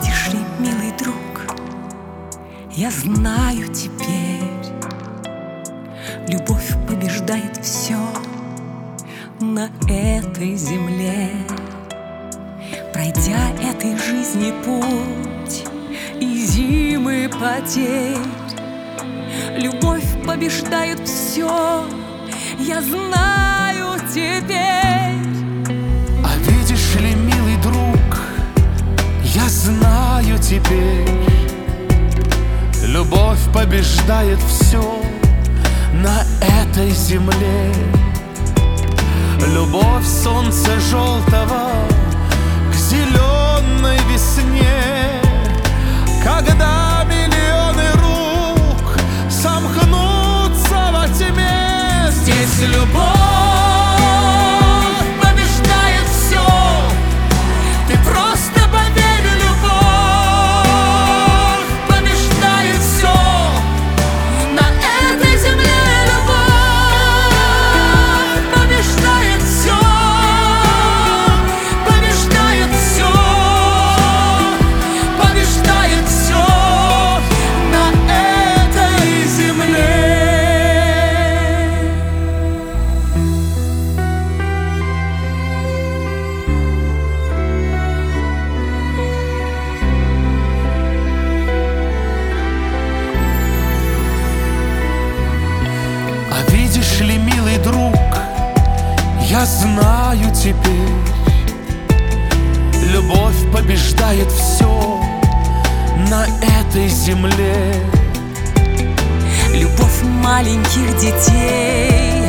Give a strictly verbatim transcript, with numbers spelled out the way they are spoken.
видишь ли, милый друг, я знаю теперь, любовь побеждает все на этой земле. Пройдя этой жизни путь и зимы потерь, любовь побеждает все, я знаю теперь. А видишь ли, милый друг, я знаю теперь, любовь побеждает все на этой земле. Любовь солнца желтого к зеленой весне, когда миллионы рук сомкнутся во тьме. Здесь любовь побеждает все, ты просто поверь, любовь побеждает все на этой земле. Видишь ли, милый друг, я знаю теперь, любовь побеждает все на этой земле. Любовь маленьких детей